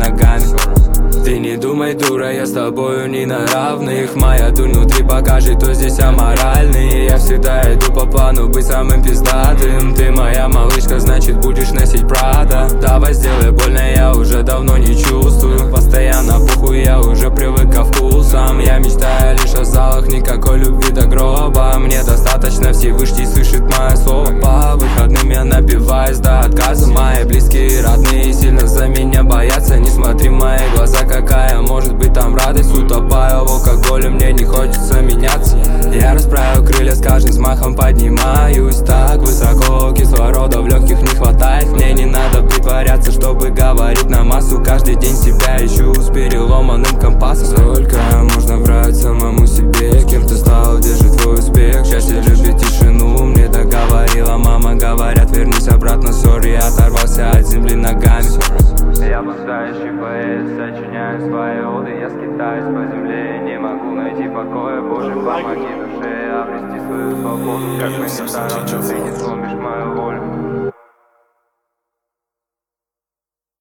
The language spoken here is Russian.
ногами. Ты не думай, дура, я с тобою не на равных. Моя дурь внутри покажет, кто здесь аморальный. Я всегда иду по плану быть самым пиздатым. Ты моя малышка, значит будешь носить Прада. Давай сделай больно, я уже давно не чувствую. Постоянно похуй, я уже привык ко вкусам. Я мечтаю лишь о залах, никакой любви до гроба. Мне достаточно, Всевышний слышит мое слово. По выходным я напиваюсь до отказа. Мои близкие и родные сильно за меня боятся. Не смотри в мои глаза, какая может быть там радость. Утопаю в алкоголе, мне не хочется меняться. Я расправил крылья, с каждым взмахом поднимаюсь так высоко, кислорода в легких не хватает. Мне не надо притворяться, чтобы говорить на массу. Каждый день себя ищу с переломанным компасом. Сколько можно врать самому себе, кем ты стал, где же твой успех? Счастье любит тишину, мне так говорила мама. Говорят, вернись обратно, сори, оторвался от земли ногами. Я блуждающий поэт, сочиняю свои оды. Я скитаюсь по земле, не могу найти покоя. Боже, помоги душе обрести свою свободу. Как бы не старался, ты не сломишь мою волю.